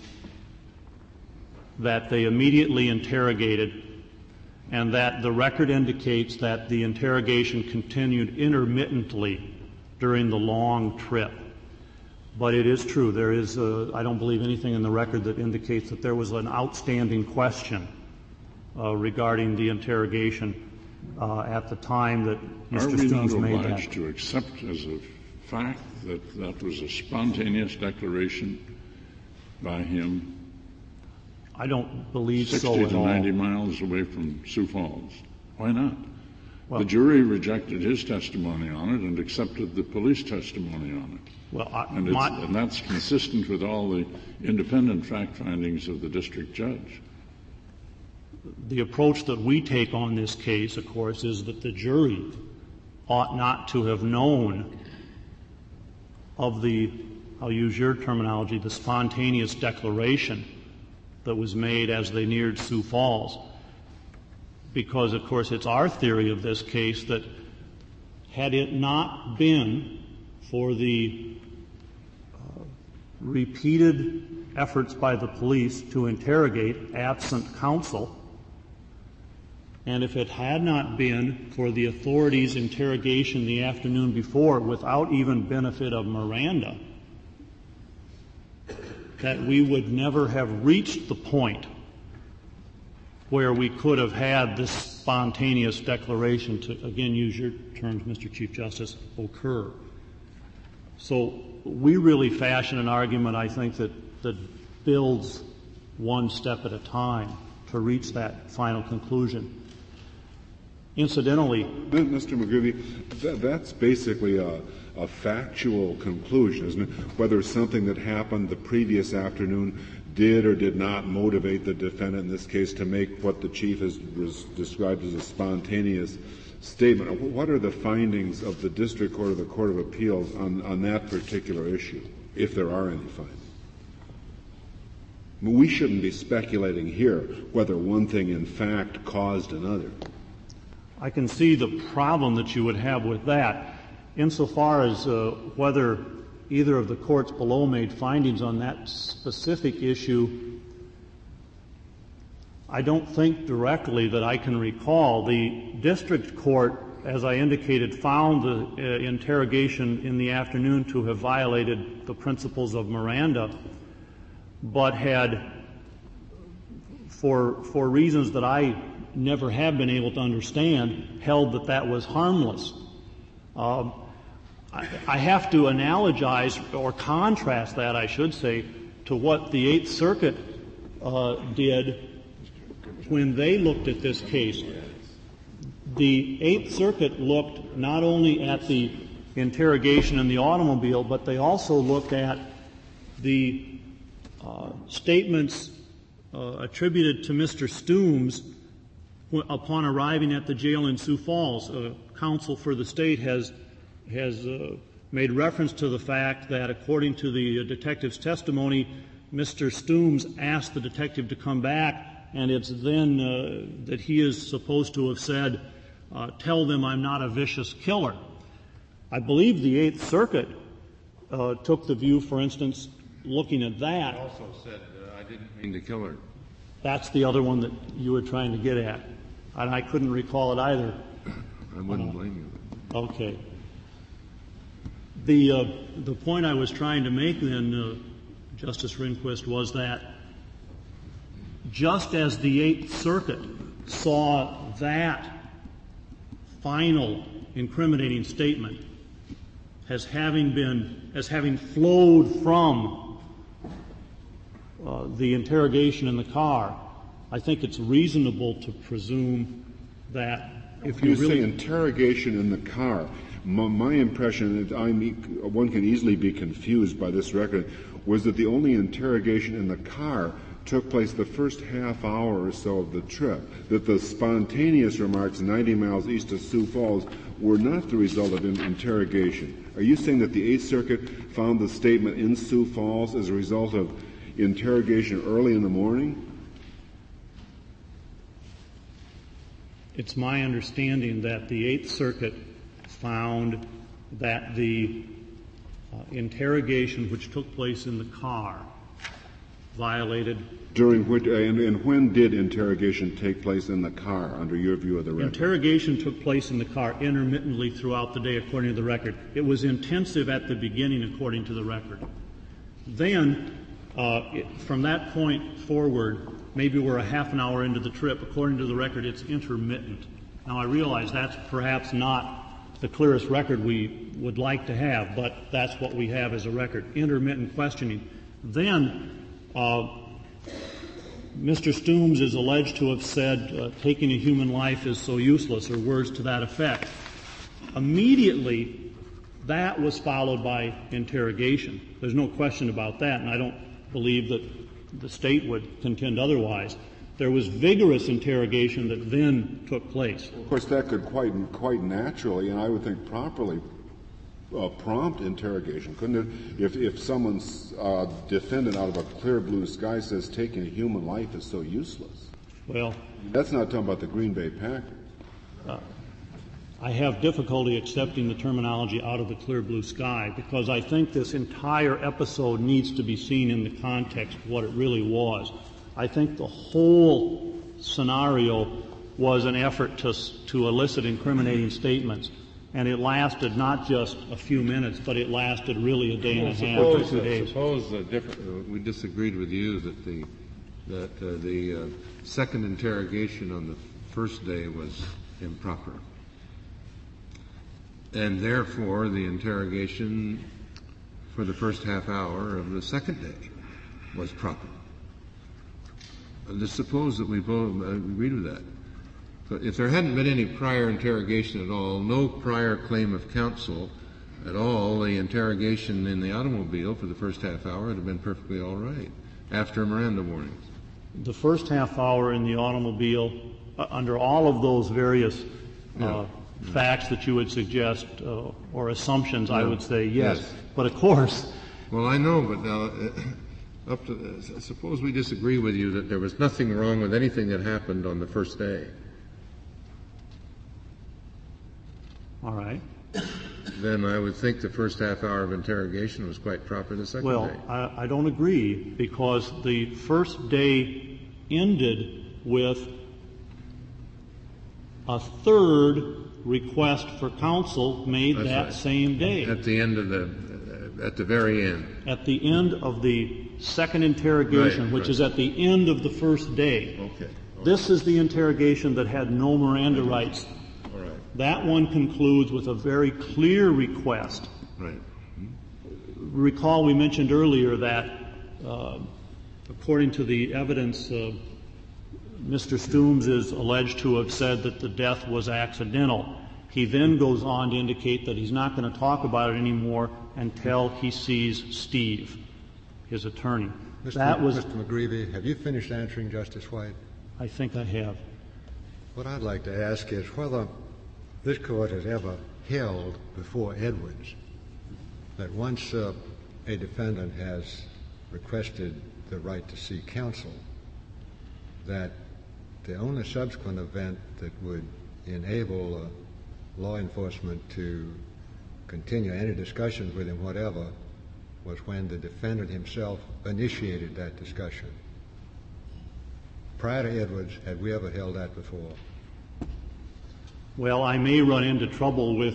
that they immediately interrogated, and that the record indicates that the interrogation continued intermittently during the long trip. But it is true, there is, uh, I don't believe anything in the record that indicates that there was an outstanding question uh, regarding the interrogation uh, at the time that Mister Are we Stooms not made that. obliged to accept as a fact that that was a spontaneous declaration by him I don't believe so sixty at to all. ninety miles away from Sioux Falls? Why not? Well, the jury rejected his testimony on it and accepted the police testimony on it. Well, I, And, it's, my, and that's consistent with all the independent fact findings of the district judge. the approach that we take on this case, of course, is that the jury ought not to have known of the, I'll use your terminology, the spontaneous declaration that was made as they neared Sioux Falls. Because, of course, it's our theory of this case that had it not been for the uh, repeated efforts by the police to interrogate absent counsel, and if it had not been for the authorities' interrogation the afternoon before without even benefit of Miranda, that we would never have reached the point where we could have had this spontaneous declaration, to again use your terms, Mister Chief Justice, occur. So we really fashion an argument, I think, that, that builds one step at a time to reach that final conclusion. Incidentally, Mister McGreevy, that, that's basically a, a factual conclusion, isn't it? Whether something that happened the previous afternoon did or did not motivate the defendant in this case to make what the Chief has res- described as a spontaneous statement. What are the findings of the District Court or the Court of Appeals on, on that particular issue, if there are any findings? I mean, we shouldn't be speculating here whether one thing in fact caused another. I can see the problem that you would have with that, insofar as uh, whether either of the courts below made findings on that specific issue. I don't think directly that I can recall. The district court as I indicated, found the uh, interrogation in the afternoon to have violated the principles of Miranda, but had, for, for reasons that I never have been able to understand, held that that was harmless. Uh, I, I have to analogize or contrast that, I should say, to what the Eighth Circuit uh, did when they looked at this case. The Eighth Circuit looked not only at the interrogation in the automobile, but they also looked at the uh, statements uh, attributed to Mister Stooms upon arriving at the jail in Sioux Falls. Uh, counsel for the state has has uh, made reference to the fact that, according to the uh, detective's testimony, Mister Stooms asked the detective to come back, and it's then uh, that he is supposed to have said, uh, "Tell them I'm not a vicious killer." I believe the Eighth Circuit uh, took the view, for instance, looking at that. He also said, uh, "I didn't mean to kill her." That's the other one that you were trying to get at, and I couldn't recall it either. I wouldn't uh, blame you. Okay. The uh, the point I was trying to make then, uh, Justice Rehnquist, was that just as the Eighth Circuit saw that final incriminating statement as having been, as having flowed from uh, the interrogation in the car, I think it's reasonable to presume that if you, you really say interrogation in the car, my, my impression, that I'm, one can easily be confused by this record, was that the only interrogation in the car took place the first half hour or so of the trip, that the spontaneous remarks ninety miles east of Sioux Falls were not the result of an interrogation. Are you saying that the Eighth Circuit found the statement in Sioux Falls as a result of interrogation early in the morning? It's my understanding that the Eighth Circuit found that the uh, interrogation which took place in the car violated. During which, uh, and, and when did interrogation take place in the car, under your view of the record? Interrogation took place in the car intermittently throughout the day, according to the record. It was intensive at the beginning, according to the record. Then, uh, it, from that point forward, maybe we're a half an hour into the trip. According to the record, it's intermittent. Now, I realize that's perhaps not the clearest record we would like to have, but that's what we have as a record, intermittent questioning. Then, uh, Mister Stooms is alleged to have said, uh, taking a human life is so useless, or words to that effect. Immediately, that was followed by interrogation. There's no question about that, and I don't believe that the state would contend otherwise. There was vigorous interrogation that then took place. Of course, that could quite quite naturally, and I would think properly, uh, prompt interrogation, couldn't it? If if someone's uh, defendant out of a clear blue sky says taking a human life is so useless. Well, that's not talking about the Green Bay Packers. Uh, I have difficulty accepting the terminology out of the clear blue sky, because I think this entire episode needs to be seen in the context of what it really was. I think the whole scenario was an effort to to elicit incriminating statements, and it lasted not just a few minutes, but it lasted really a day and well, a half suppose, or two uh, days. Suppose uh, different, uh, we disagreed with you that the that uh, the uh, second interrogation on the first day was improper, and therefore the interrogation for the first half hour of the second day was proper. Let's suppose that we both uh, agreed with that. But if there hadn't been any prior interrogation at all, no prior claim of counsel at all, the interrogation in the automobile for the first half hour would have been perfectly all right after Miranda warnings. The first half hour in the automobile, uh, under all of those various uh, yeah. facts that you would suggest uh, or assumptions, yeah. I would say yes. yes. But of course... Well, I know, but now... Uh, Up to uh, suppose we disagree with you that there was nothing wrong with anything that happened on the first day. All right. Then I would think the first half hour of interrogation was quite proper the second well, day. Well, I, I don't agree, because the first day ended with a third request for counsel made That's that right. same day. At the end of the, uh, at the very end. At the end of the second interrogation, Right, which right. is at the end of the first day. Okay. This is the interrogation that had no Miranda rights. All right. That one concludes with a very clear request. Right. Recall we mentioned earlier that, uh, according to the evidence, uh, Mister Stooms is alleged to have said that the death was accidental. He then goes on to indicate that he's not going to talk about it anymore until he sees Steve, his attorney. Mister That was, Mister McGreevy, have you finished answering Justice White? I think I have. What I'd like to ask is whether this court has ever held before Edwards that once uh, a defendant has requested the right to seek counsel, that the only subsequent event that would enable uh, law enforcement to continue any discussions with him, whatever, was when the defendant himself initiated that discussion. Prior to Edwards, had we ever held that before? Well, I may run into trouble with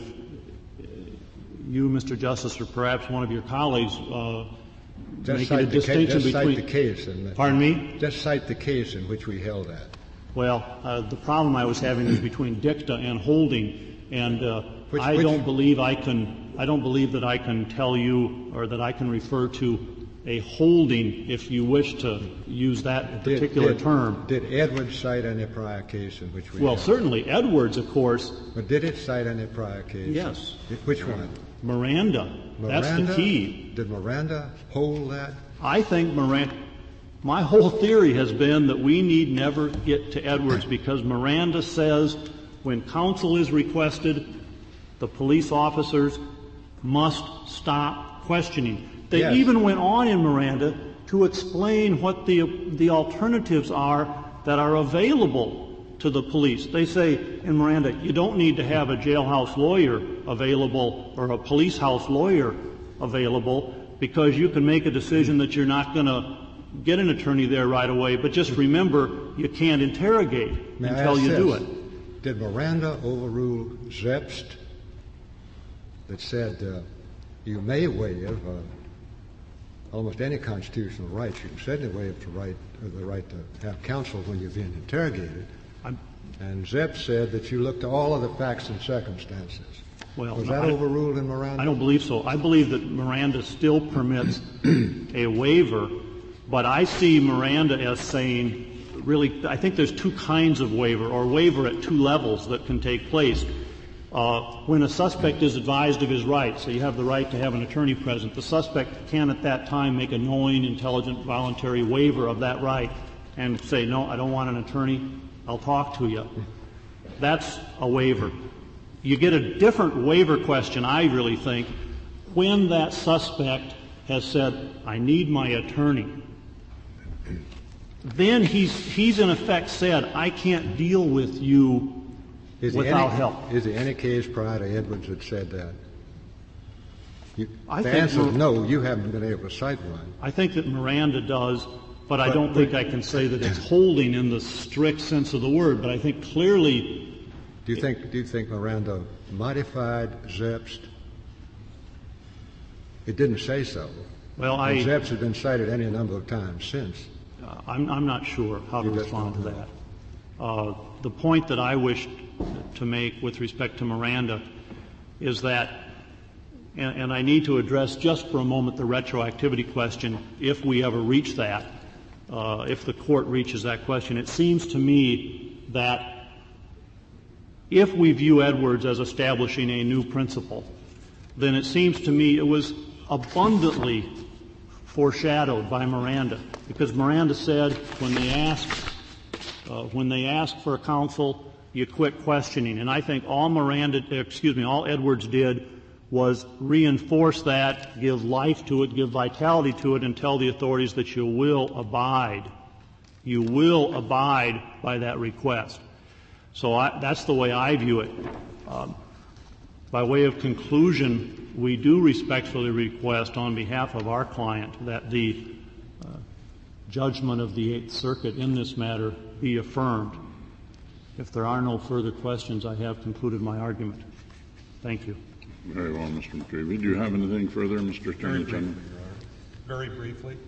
you, Mister Justice, or perhaps one of your colleagues uh, Just making a cite, the, ca- distinction just between... cite the case. In the, Pardon me? Just cite the case in which we held that. Well, uh, the problem I was having is between dicta and holding, and uh, Which- I which- don't believe I can. I don't believe that I can tell you, or that I can refer to a holding, if you wish to use that particular did, did, term. Did Edwards cite any prior case in which we Well, held certainly Edwards, of course. But did it cite any prior case? Yes. Which one? Miranda. That's Miranda? the key. Did Miranda hold that? I think Miranda. My whole theory has been that we need never get to Edwards because Miranda says when counsel is requested, the police officers must stop questioning. They Yes. even went on in Miranda to explain what the the alternatives are that are available to the police. They say in Miranda, you don't need to have a jailhouse lawyer available or a police house lawyer available because you can make a decision that you're not going to get an attorney there right away, but just remember you can't interrogate May I until ask you do this? it. Did Miranda overrule Zepst that said uh, you may waive uh, almost any constitutional rights? You can certainly waive the right, uh, the right to have counsel when you're being interrogated. I'm, And Zepst said that you look to all of the facts and circumstances. well, Was that I, overruled in Miranda? I don't believe so. I believe that Miranda still permits a waiver, but I see Miranda as saying, really, I think there's two kinds of waiver, or waiver at two levels that can take place. Uh, when a suspect is advised of his rights, so you have the right to have an attorney present, the suspect can at that time make a knowing, intelligent, voluntary waiver of that right and say, no, I don't want an attorney, I'll talk to you. That's a waiver. You get a different waiver question, I really think, when that suspect has said, I need my attorney. Then he's, he's in effect said, I can't deal with you Is there without any, help. Is there any case prior to Edwards that said that? You, I the think answer is Mir- no. You haven't been able to cite one. I think that Miranda does, but I But- don't think I can say that it's holding in the strict sense of the word. But I think clearly, Do you think? Do you think Miranda modified Zepst? It didn't say so. well, And I, Zepst has been cited any number of times since. uh, I'm, I'm not sure how to You just respond to don't know. that. Uh, the point that I wish to make with respect to Miranda is that, and, and I need to address just for a moment the retroactivity question, if we ever reach that, uh, if the court reaches that question. It seems to me that if we view Edwards as establishing a new principle, then it seems to me it was abundantly foreshadowed by Miranda, because Miranda said when they asked uh, when they asked for counsel, you quit questioning. And I think all Miranda, excuse me, all Edwards did was reinforce that, give life to it, give vitality to it, and tell the authorities that you will abide. You will abide by that request. So I, that's the way I view it. Um, by way of conclusion, we do respectfully request on behalf of our client that the uh, judgment of the Eighth Circuit in this matter be affirmed. If there are no further questions, I have concluded my argument. Thank you. Very well, Mister McCreevy. Do you have anything further, Mister Attorney General? Very briefly.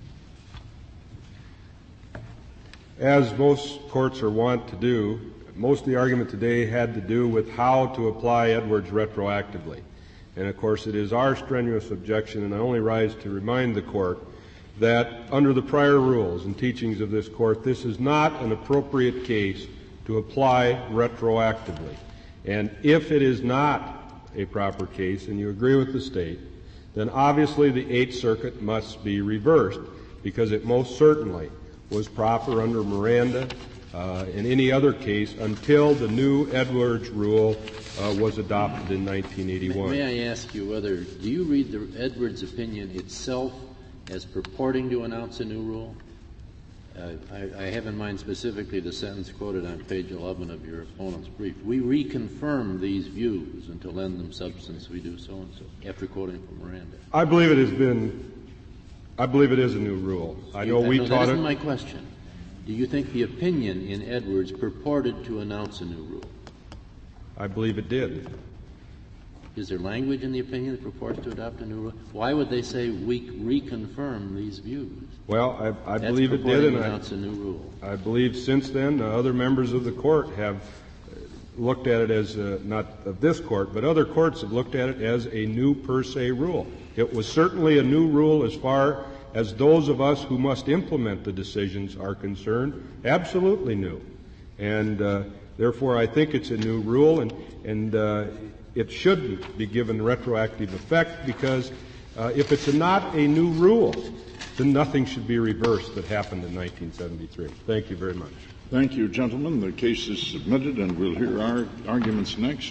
As most courts are wont to do, most of the argument today had to do with how to apply Edwards retroactively. And of course, it is our strenuous objection, and I only rise to remind the court that under the prior rules and teachings of this court, this is not an appropriate case to apply retroactively. And if it is not a proper case, and you agree with the state, then obviously the Eighth Circuit must be reversed, because it most certainly was proper under Miranda uh, in any other case until the new Edwards rule uh, was adopted in nineteen eighty-one. May, may I ask you whether, do you read the Edwards opinion itself as purporting to announce a new rule? Uh, I, I have in mind specifically the sentence quoted on page eleven of your opponent's brief. We reconfirm these views, and to lend them substance we do so and so, after quoting from Miranda. I believe it has been, I believe it is a new rule. I know we no, taught that it. isn't my question. Do you think the opinion in Edwards purported to announce a new rule? I believe it did. Is there language in the opinion that purports to adopt a new rule? Why would they say we reconfirm these views? Well, I, I That's believe it did, and to I, announce a new rule. I believe since then uh, other members of the court have looked at it as, uh, not of this court, but other courts have looked at it as a new per se rule. It was certainly a new rule as far as those of us who must implement the decisions are concerned, absolutely new. And uh, therefore I think it's a new rule, and, and uh, it shouldn't be given retroactive effect, because uh, if it's not a new rule, then nothing should be reversed that happened in nineteen seventy-three. Thank you very much. Thank you, gentlemen. The case is submitted, and we'll hear our arguments next.